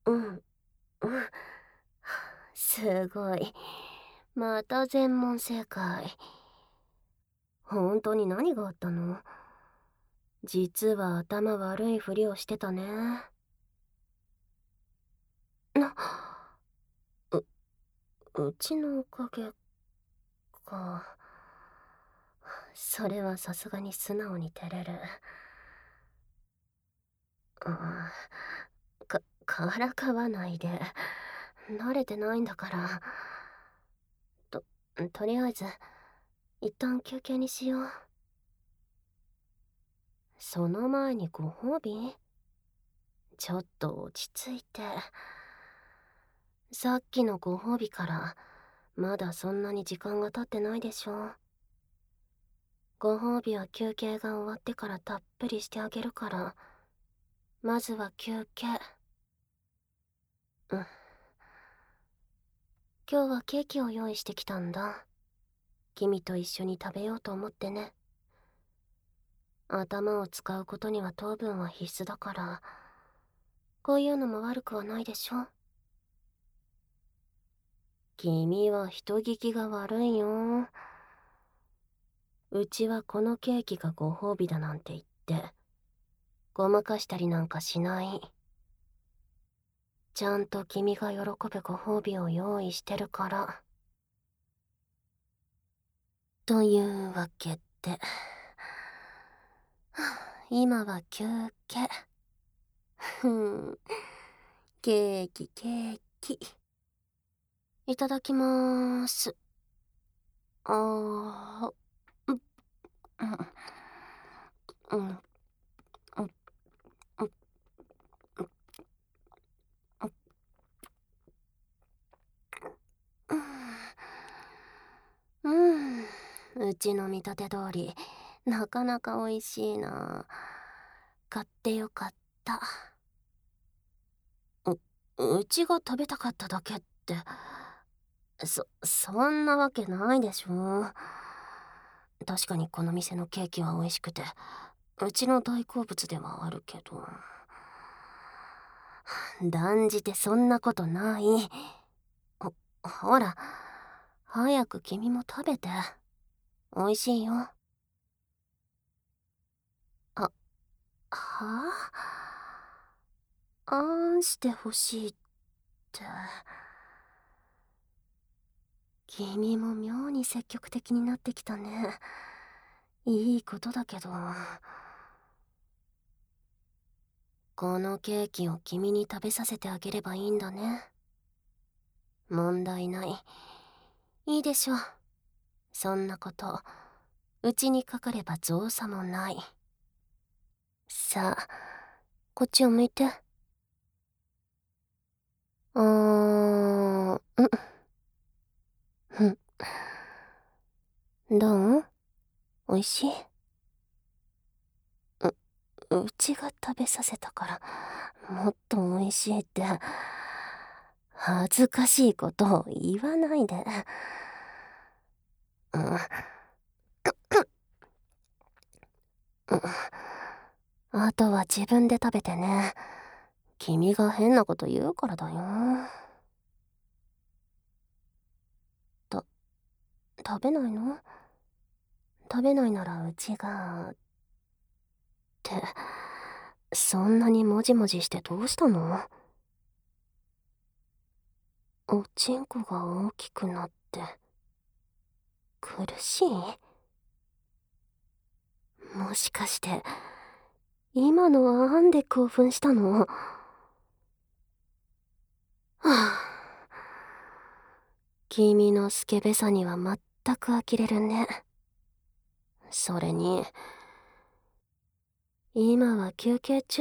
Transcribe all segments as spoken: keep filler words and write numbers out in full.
うん、うん。すごい。また全問正解。本当に何があったの？実は頭悪いふりをしてたね。な、う、うちのおかげか。それはさすがに素直に照れる。ああ、か、からかわないで。慣れてないんだから。と、とりあえず、一旦休憩にしよう。その前にご褒美？ちょっと落ち着いて。さっきのご褒美から、まだそんなに時間が経ってないでしょ。ご褒美は休憩が終わってからたっぷりしてあげるから、まずは休憩。うん。今日はケーキを用意してきたんだ。君と一緒に食べようと思ってね。頭を使うことには糖分は必須だから、こういうのも悪くはないでしょ。君は人聞きが悪いよ。うちはこのケーキがご褒美だなんて言って、ごまかしたりなんかしない。ちゃんと君が喜ぶご褒美を用意してるから。というわけで、今は休憩。ふん、ケーキケーキ。いただきまーす。あー、う、うん、うん、うん、うん、うん、うん、うちの見立て通り、なかなか美味しいな。買ってよかった。う、うちが食べたかっただけって、そ、そんなわけないでしょ。確かにこの店のケーキは美味しくて、うちの大好物ではあるけど。断じてそんなことない。ほ、ほら、早く君も食べて。美味しいよ。あ、はあ、あんしてほしいって。君も妙に積極的になってきたね。いいことだけど。このケーキを君に食べさせてあげればいいんだね。問題ない。いいでしょう。そんなこと、うちにかかれば造作もない。さあ、こっちを向いて。あー、うん。ふん。どう？おいしい？う、うちが食べさせたから、もっとおいしいって、恥ずかしいことを言わないで。うん、うん、あとは自分で食べてね。君が変なこと言うからだよ。た、食べないの？食べないならうちが、って、そんなにもじもじしてどうしたの？おちんこが大きくなって、苦しい？もしかして、今のはあんで興奮したの？はあ、君のスケベさには全く呆れるね。それに、今は休憩中？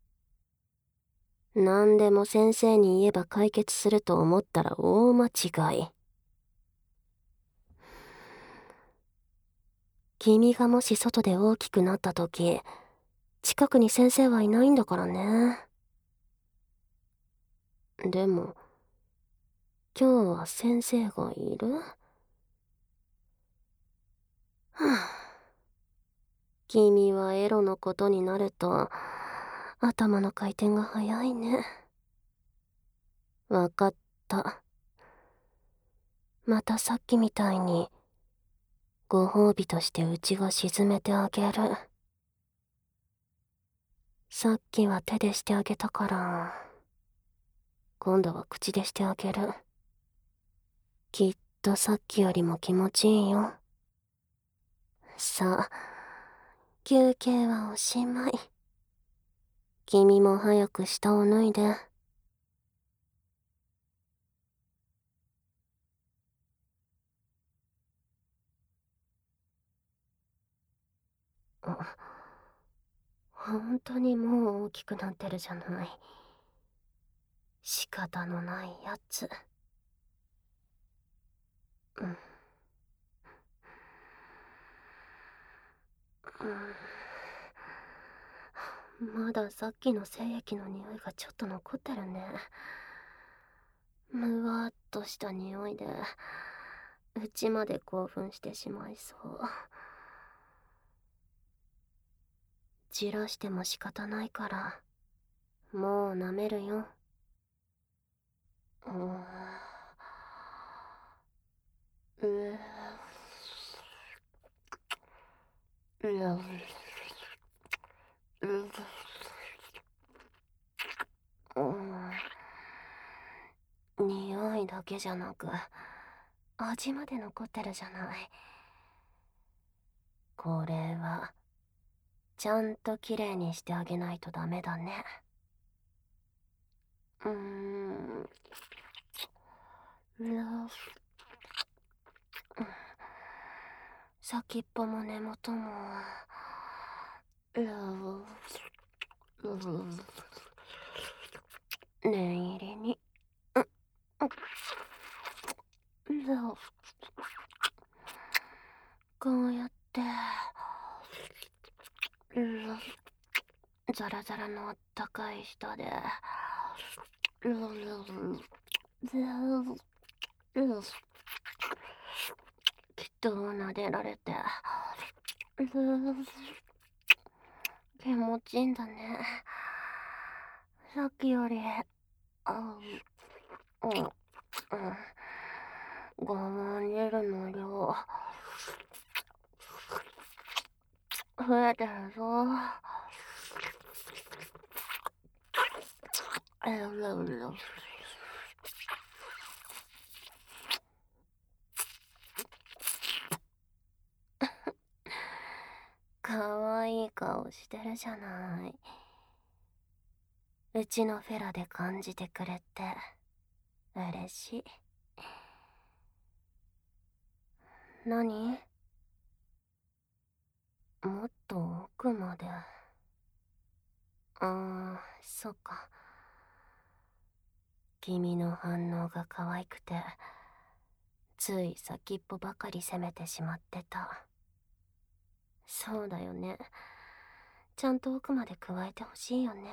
何でも先生に言えば解決すると思ったら大間違い。君がもし外で大きくなった時、近くに先生はいないんだからね。でも、今日は先生がいる？はあ、君はエロのことになると、頭の回転が早いね。 わかった。またさっきみたいにご褒美としてうちが沈めてあげる。さっきは手でしてあげたから、今度は口でしてあげる。きっとさっきよりも気持ちいいよ。さあ、休憩はおしまい。君も早く下を脱いで。本当にもう大きくなってるじゃない。仕方のないやつ。うん。うん、まださっきの精液の匂いがちょっと残ってるね。むわっとした匂いでうちまで興奮してしまいそう。じらしても仕方ないからもう舐めるよ。うーん、うーううう匂いだけじゃなく味まで残ってるじゃない。これはちゃんときれいにしてあげないとダメだね。うーん、先っぽも根元も念入りにこうやってザラザラのあったかい舌できっと撫でられて気持ちいいんだね。さっきよりあうんうん我慢汁の量増えてるぞ。かわいい顔してるじゃない。うちのフェラで感じてくれて嬉しい。何？もっと奥まで。ああ、そっか。君の反応が可愛くてつい先っぽばかり責めてしまってた。そうだよね。ちゃんと奥まで加えてほしいよね。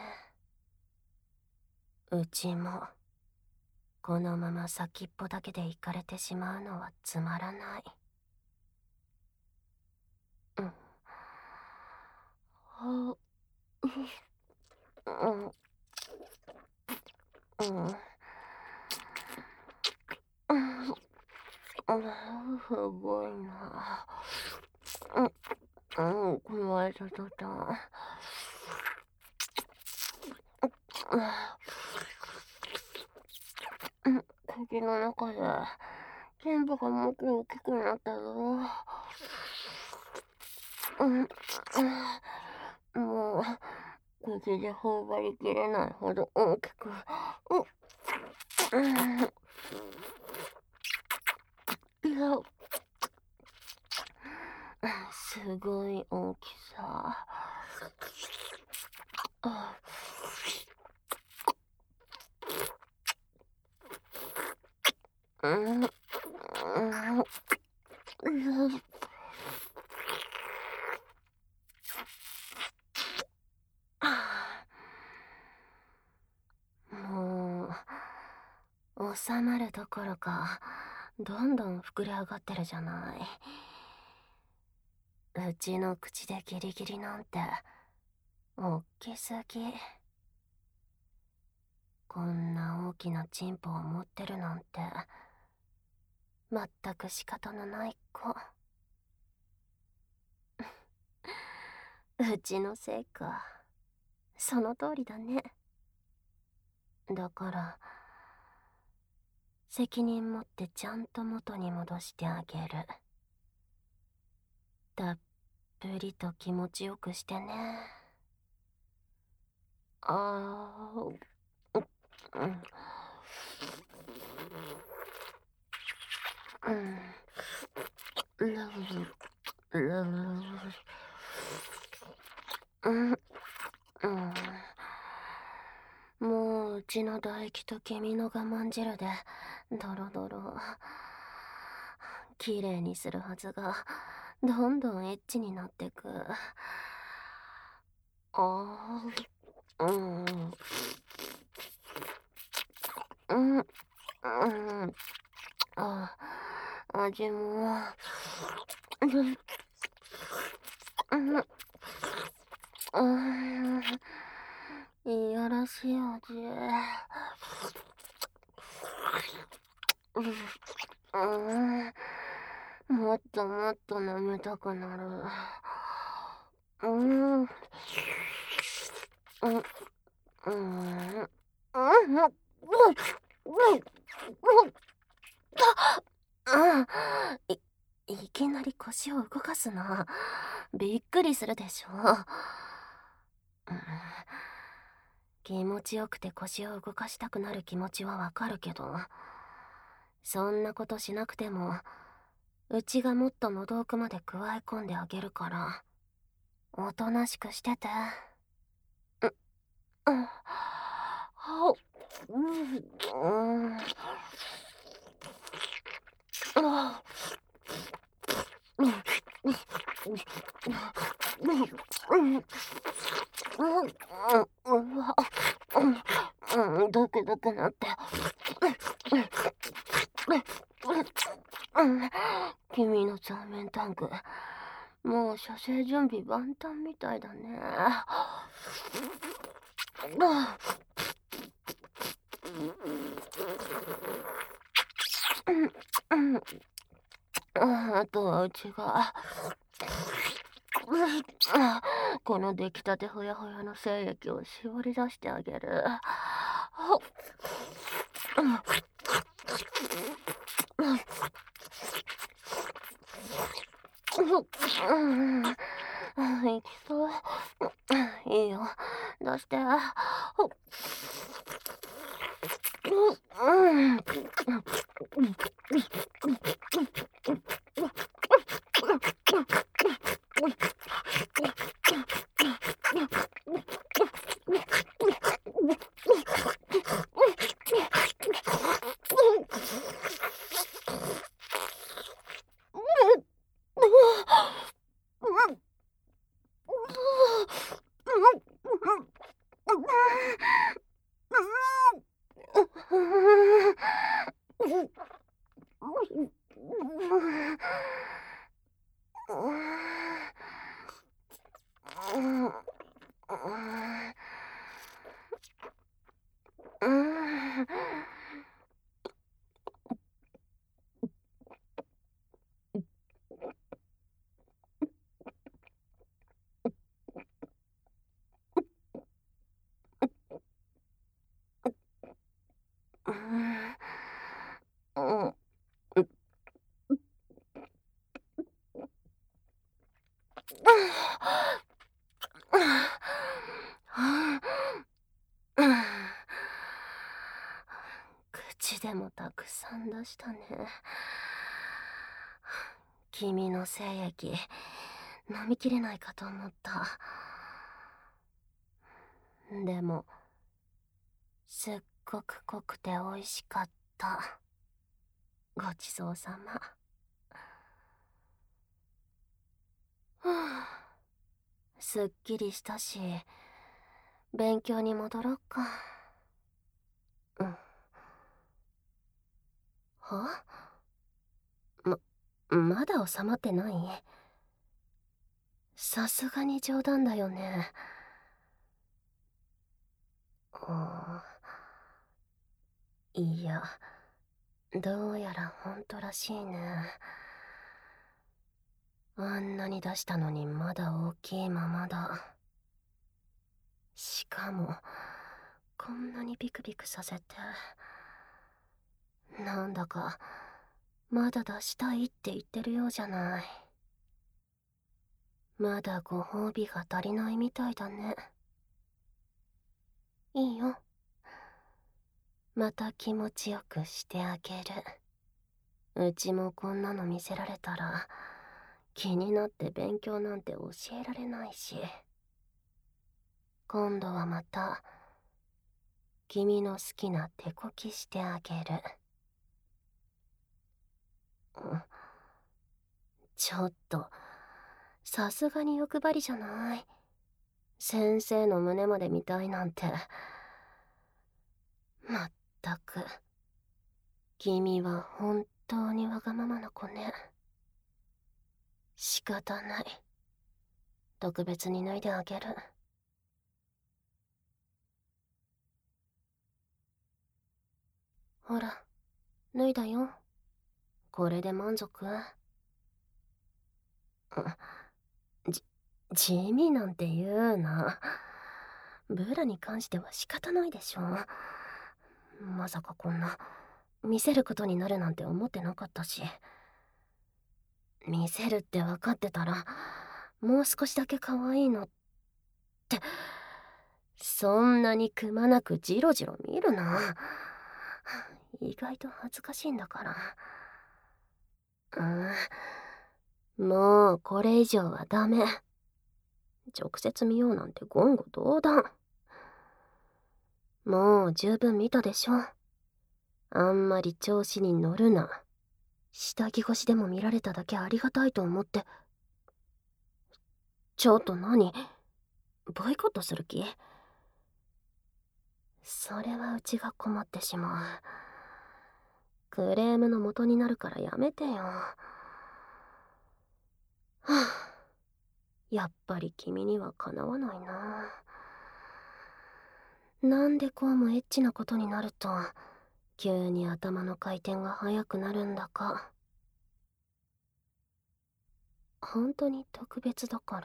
うちもこのまま先っぽだけで行かれてしまうのはつまらない。うん。はううんうんうんすごいな。うんうん加えた途端うん口の中で全部がもっと大きくなったぞ。うんうんもう口で頬張りきれないほど大きく。うんうんいやすごい大きさ。あうんうんもう収まるどころかどんどん膨れ上がってるじゃない。うちの口でギリギリなんておっきすぎ。 こんな大きなチンポを持ってるなんてまったく仕方のない子。うちのせいか。その通りだね。だから責任持ってちゃんと元に戻してあげる。たっぷりと気持ちよくしてね。あー、うん、うん、うん、うん。もううちの唾液と君の我慢汁でドロドロきれいにするはずが、どんどんエッチになってく。あー、うん、うん、うん、あ、味も、うん、うん、いやらしい味。うん、もっともっと舐めたくなる。うん、うん、うん、うん、うん、い、いきなり腰を動かすな。びっくりするでしょ。うん、気持ちよくて腰を動かしたくなる気持ちはわかるけど、そんなことしなくてもうちがもっと喉奥まで加え込んであげるから、おとなしくしてて。う、うん、はう、うん、あ、うん、うん、うん、うわ、うん、ドクドクなって。うん、君の座面タンク、もう射精準備万端みたいだね。うん、うん、あとはうちがこの出来たてほやほやの精液を絞り出してあげる。いきそう。いいよ、出して。口でもたくさん出したね。君の精液飲みきれないかと思った。でもすっごく濃くて美味しかった。ごちそうさま。すっきりしたし、勉強に戻ろっか。うん。は？ま、まだ収まってない？さすがに冗談だよね。あいや、どうやらほんとらしいね。あんなに出したのにまだ大きいままだ。しかもこんなにビクビクさせて、なんだかまだ出したいって言ってるようじゃない。まだご褒美が足りないみたいだね。いいよ、また気持ちよくしてあげる。うちもこんなの見せられたら気になって勉強なんて教えられないし。今度はまた君の好きな手こきしてあげる。ちょっとさすがに欲張りじゃない？先生の胸まで見たいなんて。まったく君は本当にわがままな子ね。仕方ない、特別に脱いであげる。ほら、脱いだよ。これで満足？じ、地味なんて言うな。ブラに関しては仕方ないでしょ。まさかこんな見せることになるなんて思ってなかったし。見せるって分かってたらもう少しだけ可愛いのって。そんなにくまなくジロジロ見るな。意外と恥ずかしいんだから。うん、もうこれ以上はダメ。直接見ようなんて言語道断。もう十分見たでしょ。あんまり調子に乗るな。下着越しでも見られただけありがたいと思って。ちょっと何？ボイコットする気？それはうちが困ってしまう。クレームの元になるからやめてよ。はあ、やっぱり君にはかなわないな。なんでこうもエッチなことになると急に頭の回転が速くなるんだか。本当に特別だから？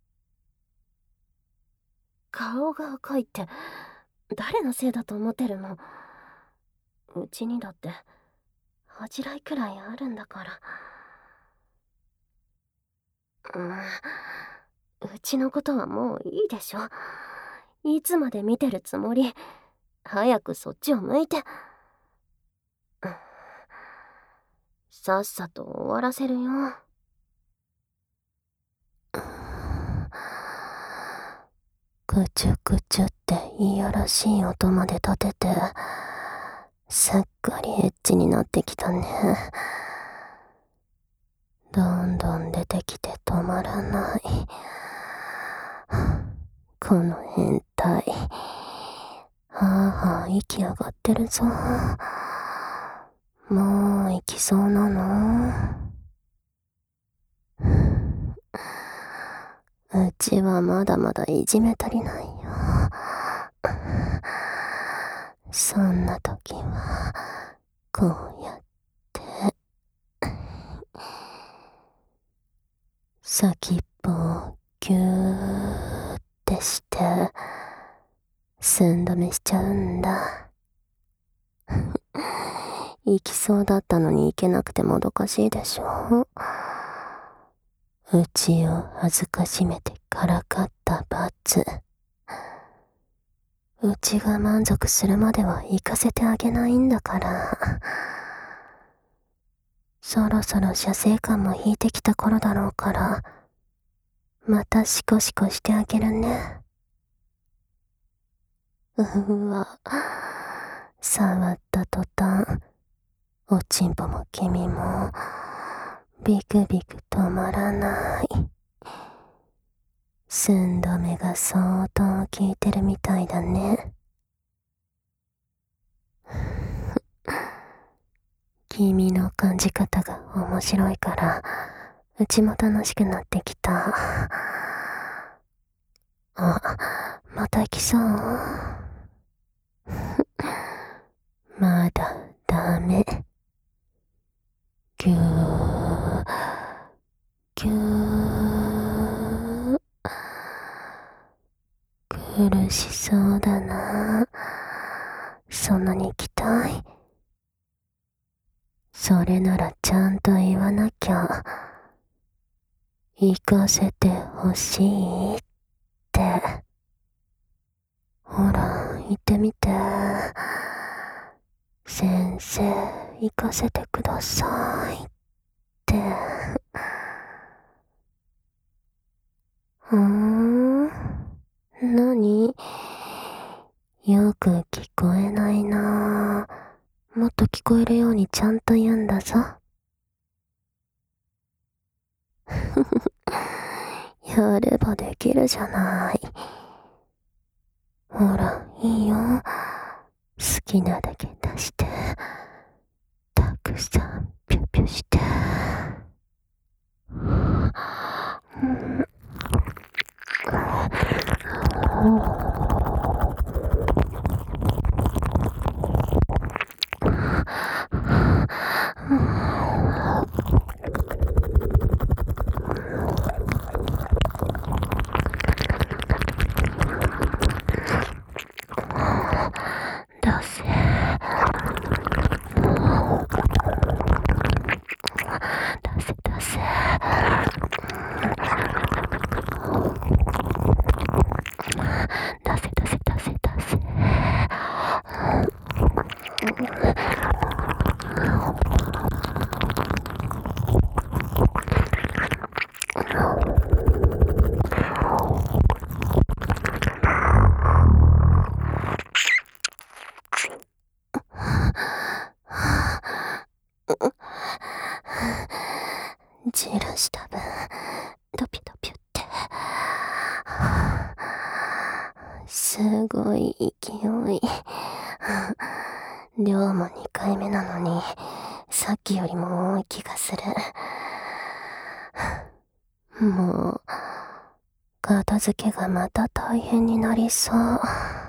顔が赤いって誰のせいだと思ってるの？うちにだって恥じらいくらいあるんだから。うん、うちのことはもういいでしょ。いつまで見てるつもり？早くそっちを向いて。うん、さっさと終わらせるよ。くちゅくちゅっていやらしい音まで立てて、すっかりエッチになってきたね。どんどん出てきて止まらない。この変態、はあはあ息上がってるぞ。もう行きそうなの？うちはまだまだいじめ足りないよ。そんな時はこうやって先っぽをギューってして寸止めしちゃうんだ。行きそうだったのに行けなくてもどかしいでしょ。うちを恥ずかしめてからかった罰。うちが満足するまでは行かせてあげないんだから。そろそろ射精感も引いてきた頃だろうから、またシコシコしてあげるね。うわ、触った途端、おちんぽも君もビクビク止まらない。寸止めが相当効いてるみたいだね。君の感じ方が面白いからうちも楽しくなってきた。あ、また来そう？ま苦しそうだな。そんなに行きたい？それならちゃんと言わなきゃ。行かせてほしいって。ほら、言ってみて。先生、行かせてくださいって。うーん？何？よく聞こえないな。もっと聞こえるようにちゃんと言うんだぞ。やればできるじゃない。ほら、いいよ。好きなだけ出して。たくさんピュピュして。出せ。出せ出せ。出せ出せ出せ出せ。じらした分、ドピドピって。すごい勢い。量もにかいめなのに、さっきよりも多い気がする。もう、片付けがまた大変になりそう。